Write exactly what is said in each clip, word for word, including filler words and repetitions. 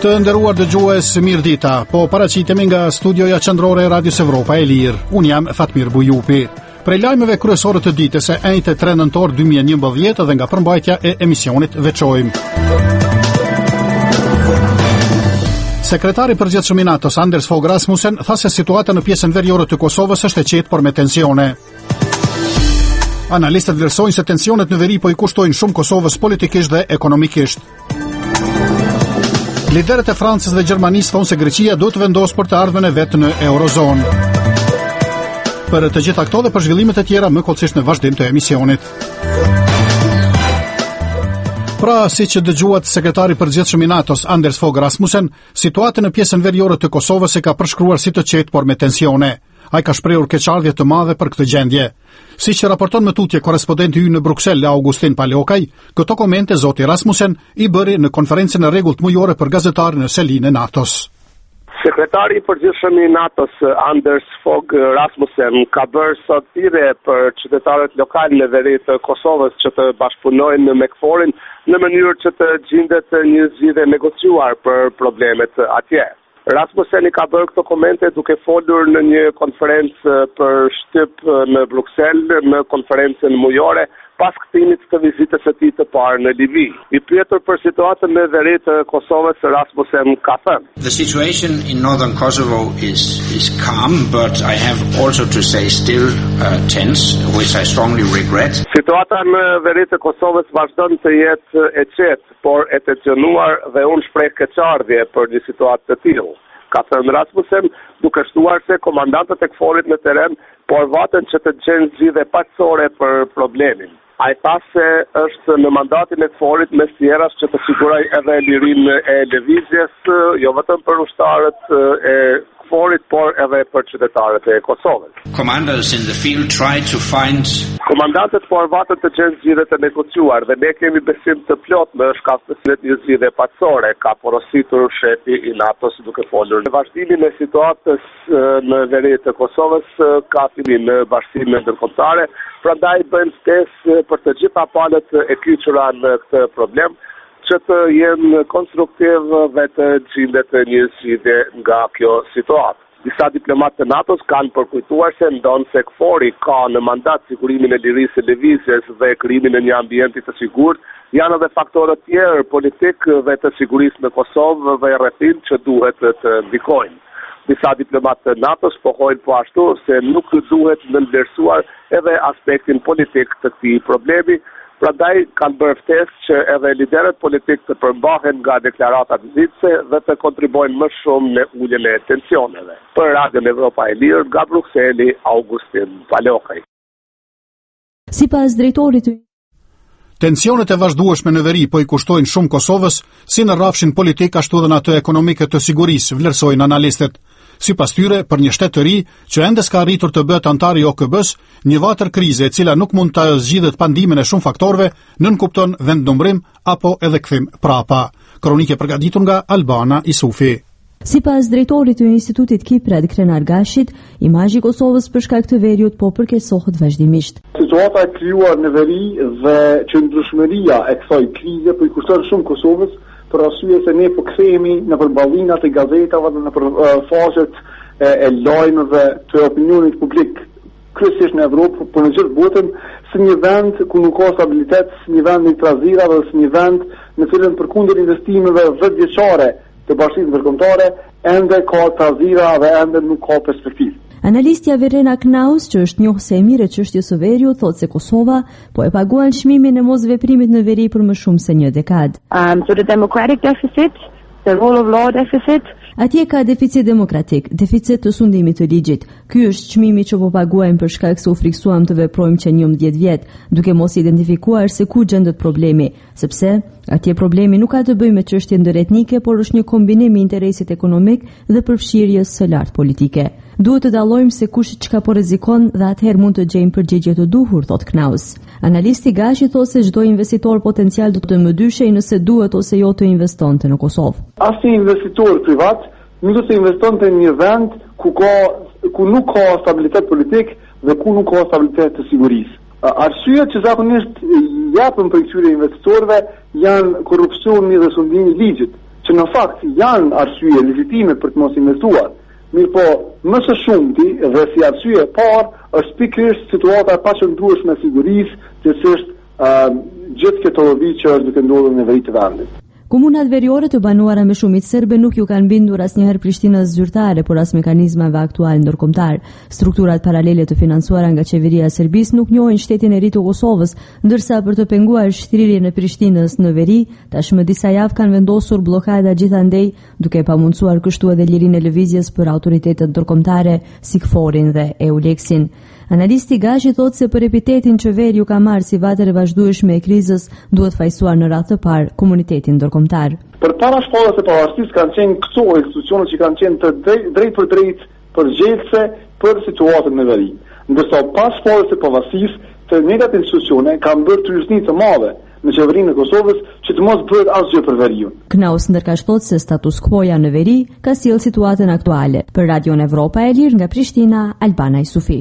Të nderuar dëgjues, mirëdita. Po paraqitemi nga studioja qendrore e Radios Evropa e Lirë. Unë jam Fatmir Bujupi. Prej lajmeve kryesore të ditës së enjtë e tre nëntor dy mijë e njëmbëdhjetë dhe nga përmbajtja e emisionit veçojmë. Sekretari i përgjithshëm i NATO-s Anders Fogh Rasmussen tha se situata në pjesën veriore të Kosovës është e qetë por me tensione. Analistët vlerësojnë se tensionet në veri po i kushtojnë shumë Kosovës politikisht dhe ekonomikisht. Liderët e Francës dhe Gjermanisë thonë se Greqia do të vendosë për të ardhmen e vetë në Eurozonë. Për të gjitha këto dhe për zhvillimet e tjera më kollësisht në vazhdim të emisionit. Pra, si që dëgjuat sekretari përgjithshëm i NATO-s Anders Fogh Rasmussen, situata në pjesën veriore të Kosovës e ka përshkruar si të qetë por me tensione. Ai ka shprehur keqardhje të madhe për këtë gjendje. Siç raporton më tutje korrespondenti ynë në Bruksel, Augustin Palokaj, këto komente zoti Rasmussen i bëri në konferencën e rregullt mujore për gazetarë në selinë e NATO-s. Sekretari i përgjithshëm i NATO-s Anders Fogh Rasmussen ka bërë sot thirrje për qytetarët lokalë në veri të Kosovës që të bashkëpunojnë me KFOR-in në mënyrë që të gjendet një zgjidhje negociuar për problemet atje. Rasmussen i ka bërë këto komente duke folur në një konferencë për shtyp në Bruksel, në konferencën mujore, pas kthimit të vizitës së tij të parë në Livi. I pyetur për situatën në veri të Kosovës, Rasmussen ka thënë: The situation in northern Kosovo is is calm, but I have also to say still uh, tense, which I strongly regret. Situata në veri të Kosovës vazhdon të jetë e qetë, por e tensionuar dhe unë shpreh keqardhje për një situatë të tillë. Ka thënë Rasmussen, duke shtuar se komandantët e KFOR-it në teren por vaten që të gjenë zgjidhje paqësore për problemin. Ai tha se është në mandatin e KFOR-it mes tjeras që të sigurojë edhe lirinë e lëvizjes, jo vetëm për ushtarët e KFOR-it, por edhe për qytetarët e Kosovës. Commanders in the field try to find Komandantët po arvatën të gjenë zgjidhje të negociuar dhe ne kemi besim të plot në shkatësinë e një zgjidhje paqësore, ka porositur shefi i NATO-s duke folur. Në vazhdimin e situatës në veri të Kosovës ka fillim në bashkësinë ndërkombëtare, prandaj bëjmë ftesë për të gjitha palët e kyçura në këtë problem që të jenë konstruktiv dhe të gjendet një zgjidhje nga kjo situatë. Disa diplomatë të NATO-s kanë përkujtuar se ndonë se KFOR-i ka në mandat sigurimin e lirisë së lëvizjes dhe krijimin e një ambienti të sigurt, janë edhe faktorët tjerë politik dhe të sigurisë në Kosovë dhe rrethin që duhet të ndikojnë. Disa diplomatë të NATO-s pohojnë po ashtu se nuk duhet nënvlerësuar edhe aspektin politik të këtij problemi. Prandaj kanë bërë ftesë që edhe liderët politik të përmbahen nga deklaratat vizitëse dhe të kontribuojnë më shumë në uljen e tensioneve. Për Radion Evropa e Lirë, nga Brukseli, Augustin Palokaj. Sipas drejtorit të Tensionet e vazhdueshme në veri po i kushtojnë shumë Kosovës, si në rrafshin politik ashtu edhe në atë ekonomike të sigurisë, vlerësojnë analistët. Sipas tyre, për një shtet të ri që ende s'ka arritur të bëhet antar i O K B-s, një vatër krize e cila nuk mund të zgjidhet pa ndihmën e shumë faktorëve, nënkupton vendnumrim apo edhe kthim prapa. Kronike përgatitur nga Albana Isufi. Sipas drejtorit të Institutit Kipred Krenar Gashit, imazhi i Kosovës për shkak të veriut po përkeqësohet vazhdimisht. Situata e krijuar në veri dhe qëndrueshmëria e kësaj krize po i kushton shumë Kosovës, për arsye se ne po kthehemi në përballinat e gazetave dhe në për uh, faqet e, e lajmeve të opinionit publik, kryesisht në Evropë, por në gjithë botën, si një vend ku nuk ka stabilitet, si një vend në trazira dhe si një vend në cilën përkundër investimeve dhjetëvjeçare të Bashkisë Ndërkombëtare, ende ka trazira dhe ende nuk ka perspektivë. Analistja Verena Knaus, që është njohë se e mire çështjes së veriut, thotë se Kosova po e paguan çmimin e mosveprimit në veri për më shumë se një dekadë. Um, so the democratic deficit, the rule of law deficit. Atje ka deficit demokratik, deficit të sundimit të ligjit. Ky është çmimi që po paguajmë për shkak se u friksuam të veprojmë që njëmbëdhjetë vjet, duke mos identifikuar se ku gjendet problemi, sepse atje problemi nuk ka të bëjë me çështje ndëretnike, por është një kombinim i interesit ekonomik dhe përfshirjes së lartë politike. Duhet të dallojmë se kush çka po rrezikon dhe atëherë mund të gjejmë përgjigje të duhur, thot Knaus. Analisti Gashi thotë se çdo investitor potencial do të më dyshej nëse duhet ose jo të investonte në Kosovë. Asnjë investitor privat nuk do të investonte në një vend ku ka ku nuk ka stabilitet politik dhe ku nuk ka stabilitet të sigurisë. Arsyet që zakonisht japën për këtyre investitorëve janë korrupsioni dhe sundimi i ligjit. që në fakt janë arsye legjitime për të mos investuar. Mirë po, më së shumti dhe si arsye e parë është pikërisht situata e paqëndrueshme e sigurisë, që është uh, gjithë këto lloj që është duke ndodhur në veri të vendit. Komunat veriore të banuara me shumicë serbe nuk ju kanë bindur asnjëherë Prishtinës zyrtare, por as mekanizmave aktual ndërkombëtar. Strukturat paralele të financuara nga qeveria e Serbisë nuk njohin shtetin e ri të Kosovës, ndërsa për të penguar shtrirjen e Prishtinës në veri, tashmë disa javë kanë vendosur bllokada gjithandej, duke pamundsuar kështu edhe lirinë e lëvizjes për autoritetet ndërkombëtare si KFOR-in dhe EULEX-in. Analisti Gashi thotë se për epitetin që veri ju ka marrë si vatër e vazhdueshme e krizës, duhet fajsuar në radhë të parë komunitetin ndërkombëtar. Për para shkollës e pavarësisë kanë qenë këto institucione që kanë qenë të drejt, drejt për drejt përgjegjëse për situatën në veri. Ndërsa pas shkollës e pavarësisë, të njëjtat institucione kanë bërë tryezni të madhe në qeverinë e Kosovës që të mos bëhet asgjë për veriun. Knaus ndërkaq thotë se status quo-ja në veri ka sjellë situatën aktuale. Për Radion Evropa e Lirë nga Prishtina, Albana Isufi.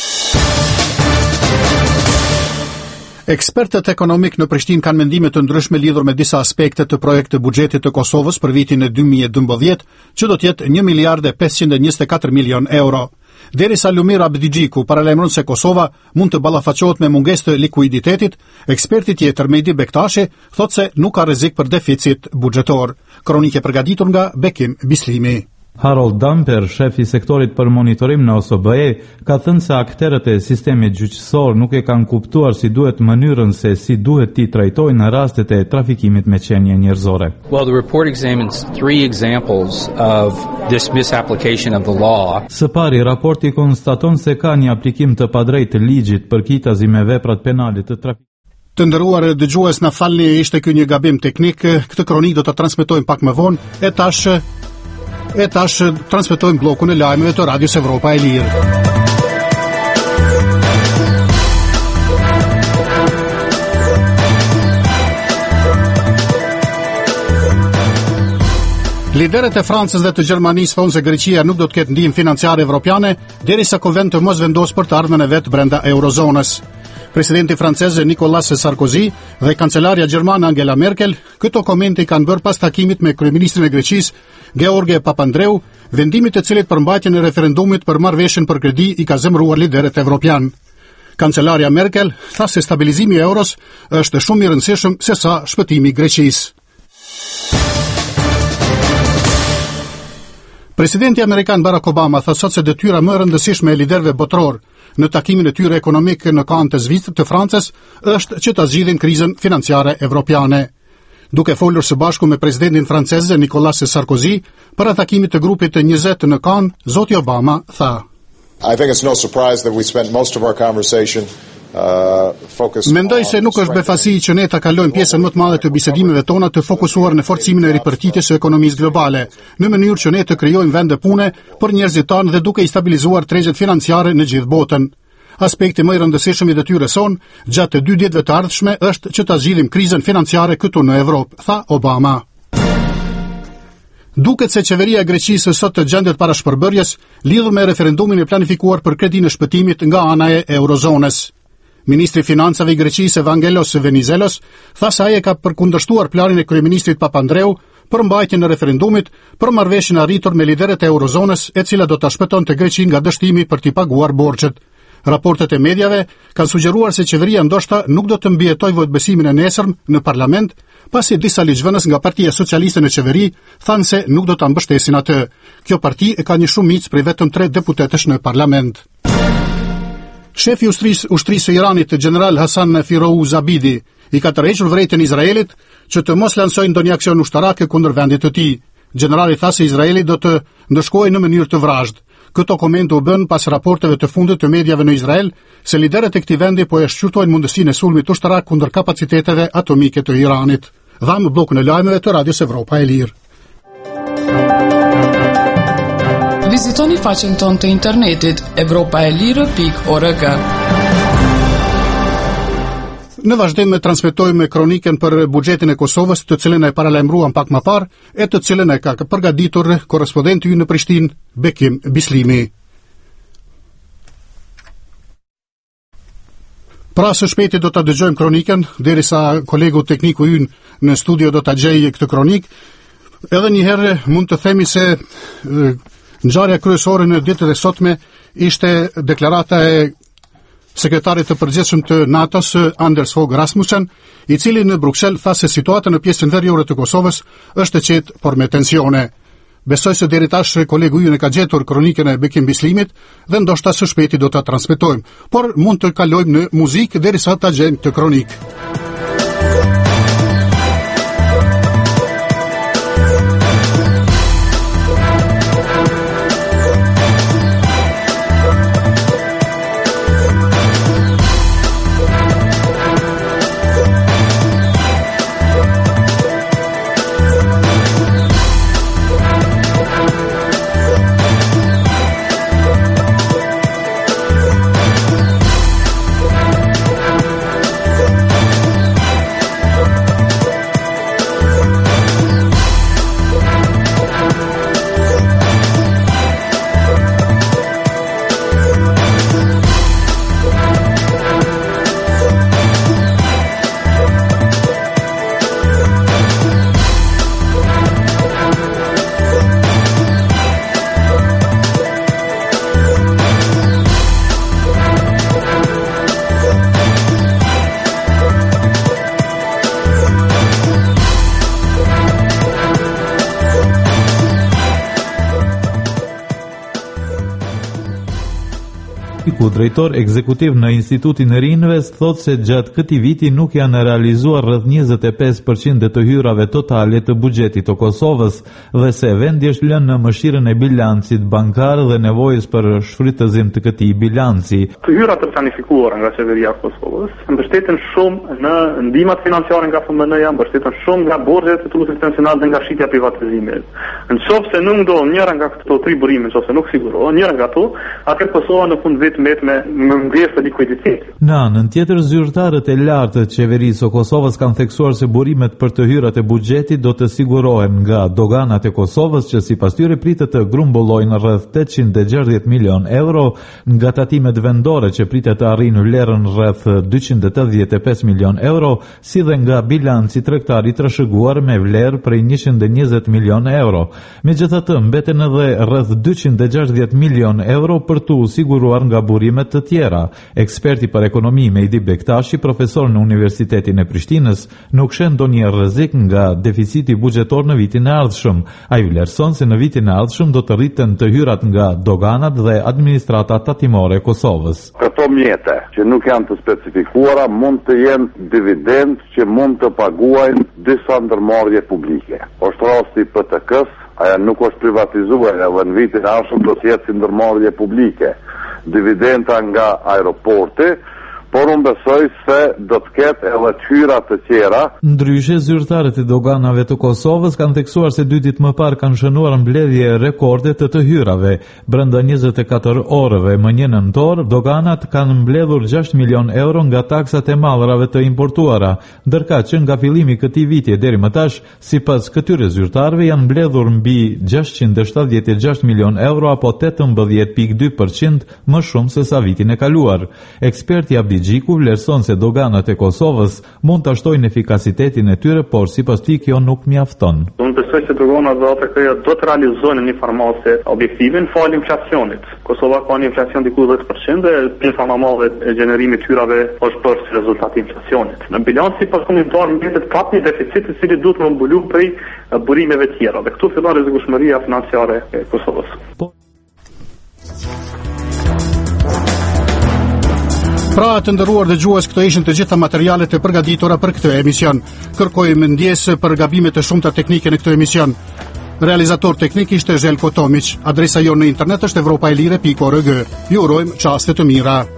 Ekspertët ekonomik në Prishtinë kanë mendime të ndryshme lidhur me disa aspekte të projektit të buxhetit të Kosovës për vitin e dy mijë e dymbëdhjetë, që do të jetë një miliard e pesëqind e njëzet e katër milion euro. Derisa Lumir Abdigjiku paralajmëron se Kosova mund të ballafaqohet me mungesë të likuiditetit, eksperti tjetër Mehdi Bektashi thotë se nuk ka rrezik për deficit buxhetor. Kronikë e përgatitur nga Bekim Bislimi. Harold Damper, shef i sektorit për monitorim në O S B E, ka thënë se akterët e sistemit gjyqësor nuk e kanë kuptuar si duhet mënyrën se si duhet t'i trajtojnë në rastet e trafikimit me qenie njerëzore. Well, the report examines three examples of this misapplication of the law. Së pari, raporti konstaton se ka një aplikim të padrejtë të ligjit përkitazi me veprat penale të trafikimit. Të nderuar dëgjues, na falni, ishte ky një gabim teknik. Këtë kronikë do ta transmetojmë pak më vonë, e tash E tash transmetojmë bllokun e lajmeve të Radios Evropa e Lirë. Liderët e Francës dhe të Gjermanisë thonë se Greqia nuk do të ketë ndihmë financiare evropiane derisa Kuvend të mos vendos për të ardhmen e vet brenda eurozonës. Presidenti francez Nicolas Sarkozy dhe kancelarja gjermane Angela Merkel këto komente i kanë bërë pas takimit me kryeministrin e Greqisë George Papandreou, vendimit të cilit për mbajtjen e referendumit për marrëveshjen për kredi i ka zemëruar liderët evropian. Kancelarja Merkel tha se stabilizimi i euros është shumë i rëndësishëm se sa shpëtimi i Greqisë. Presidenti amerikan Barack Obama tha sot se detyra më e rëndësishme e liderëve botror në takimin e tyre ekonomik në Cannes të Zvicrës të Francës është që ta zgjidhin krizën financiare evropiane. Duke folur së bashku me presidentin francez Nicolas Sarkozy para takimit të grupit të njëzet në Cannes, zoti Obama tha: I think it's no surprise that we spent most of our conversation Uh, Mendoj se nuk është befasi që ne ta kalojmë pjesën më të madhe të bisedimeve tona të fokusuar në forcimin e ripërtitjes së ekonomisë globale, në mënyrë që ne të krijojmë vende pune për njerëzit tanë dhe duke i stabilizuar tregjet financiare në gjithë botën. Aspekti më i rëndësishëm i detyrës sonë gjatë të dy ditëve të ardhshme është që ta zgjidhim krizën financiare këtu në Evropë, tha Obama. Duket se qeveria e Greqisë sot të gjendet para shpërbërjes lidhur me referendumin e planifikuar për kredinë e shpëtimit nga ana e eurozonës. Ministri i Financave i Greqisë Evangelos Venizelos tha se ai e ka përkundërshtuar planin e kryeministrit Papandreou për mbajtjen e referendumit për marrëveshjen e arritur me liderët e eurozonës, e cila do ta shpëtonte Greqinë nga dështimi për t'i paguar borxhet. Raportet e mediave kanë sugjeruar se qeveria ndoshta nuk do të mbijetojë votbesimin e nesërm në parlament, pasi disa ligjvënës nga Partia Socialiste në qeveri thanë se nuk do ta mbështesin atë. Kjo parti e ka një shumicë prej vetëm tre deputetësh në parlament. Shefi ushtrisë ushtrisë së Iranit, general Hasan Firouz Abidi, i ka tërhequr vërejtjen e Izraelit që të mos lansojë ndonjë aksion ushtarak kundër vendit të tij. Generali tha se Izraeli do të ndëshkojë në mënyrë të vrazhd. Këto komente u bën pas raporteve të fundit të mediave në Izrael se liderët e këtij vendi po e shqyrtojnë mundësinë e sulmit ushtarak kundër kapaciteteve atomike të Iranit. Dhamë bllokun e lajmeve të Radios Evropa e Lirë. Vizitoni faqen tonë të internetit evropaelire pikë org. Në vazhdim me transmetojmë kronikën për buxhetin e Kosovës, të cilën e paralajmëruam pak më parë, e të cilën e ka përgatitur korrespondenti ynë në Prishtinë, Bekim Bislimi. Pra së shpejti do ta dëgjojmë kronikën, derisa kolegu tekniku ynë në studio do ta gjejë këtë kronikë. Edhe një herë mund të themi se e, ngjarja kryesore në ditët e sotme ishte deklarata e sekretarit të përgjithshëm të NATO-s Anders Fogh Rasmussen, i cili në Bruksel tha se situata në pjesën veriore të Kosovës është e qetë por me tensione. Besoj se deri tash kolegu ju ne ka gjetur kronikën e Bekim Bislimit dhe ndoshta së shpejti do ta transmetojmë, por mund të kalojmë në muzikë derisa ta gjejmë të kronikë. ku drejtor ekzekutiv në Institutin e Rinvest thot se gjatë këtij viti nuk janë realizuar rreth njëzet e pesë përqind të hyrave totale të buxhetit të Kosovës dhe se vendi është lënë në mëshirën e bilancit bankar dhe nevojës për shfrytëzim të këtij bilanci. Të hyrat të planifikuara nga qeveria e Kosovës mbështeten shumë në ndihmat financiare nga F M N-ja, mbështeten shumë nga borxhet e tullit internacional dhe nga shitja e privatizimit. Nëse nuk ndodh njëra nga këto tri burime, nëse nuk sigurohen njëra nga ato, atëherë Kosova në fund vit met me mungesë të likuiditetit. Në anën tjetër, zyrtarët e lartë të qeverisë së Kosovës kanë theksuar se burimet për të hyrat e buxhetit do të sigurohen nga doganat e Kosovës, që sipas tyre pritet të grumbullojnë rreth tetëqind e gjashtëdhjetë milion euro, nga tatimet vendore që pritet të arrijnë vlerën rreth dyqind e tetëdhjetë e pesë milion euro, si dhe nga bilanci tregtar i trashëguar me vlerë prej njëqind e njëzet milion euro. Megjithatë, mbeten edhe rreth dyqind e gjashtëdhjetë milion euro për tu siguruar nga burimet të tjera. Eksperti për ekonomi Mejdi Bektashi, profesor në Universitetin e Prishtinës, nuk shen ndonjë rrezik nga deficiti buxhetor në vitin e ardhshëm. Ai vlerëson se në vitin e ardhshëm do të rriten të hyrat nga doganat dhe administrata tatimore e Kosovës. Këto mjete që nuk janë të specifikuara mund të jenë dividend që mund të paguajnë disa ndërmarrje publike. Është rasti P T K-s, aja nuk është privatizuar edhe në vitin e ardhshëm do të jetë si ndërmarrje publike. Dividenda nga aeroporti, por unë besoj se do të ketë edhe të hyra të tjera. Ndryshe, zyrtarët e doganave të Kosovës kanë theksuar se dy ditë më parë kanë shënuar mbledhje rekorde të të hyrave. Brenda njëzet e katër orëve më një nëntor, doganat kanë mbledhur gjashtë milion euro nga taksat e mallrave të importuara, ndërka që nga fillimi këtij viti deri më tash, sipas këtyre zyrtarëve janë mbledhur mbi gjashtëqind e shtatëdhjetë e gjashtë milion euro apo tetëmbëdhjetë pikë dy përqind më shumë se sa vitin e kaluar. Eksperti Abdi Gjiku vlerëson se doganat e Kosovës mund të shtojnë efikasitetin e tyre, por sipas tij kjo nuk mjafton. Unë besoj se doganat dhe A T K-ja do të realizojnë një farmase objektive në fal inflacionit. Kosova ka një inflacion diku dhjetë përqind dhe pjesa më e madhe e gjenerimit hyrave është bërë si rezultat i inflacionit. Në bilanc sipas komentar mbetet prap një deficit i cili duhet të mbuluar prej burimeve të tjera. Dhe këtu fillon rrezikueshmëria financiare e Kosovës. Po Pra, të nderuar dëgjues, këto ishin të gjitha materialet e përgatitura për këtë emision. Kërkojmë ndjesë për gabimet e shumta teknike në këtë emision. Realizator teknik ishte Zhelko Tomić. Adresa jonë në internet është evropaelire pikë org. Ju urojmë çaste të mira.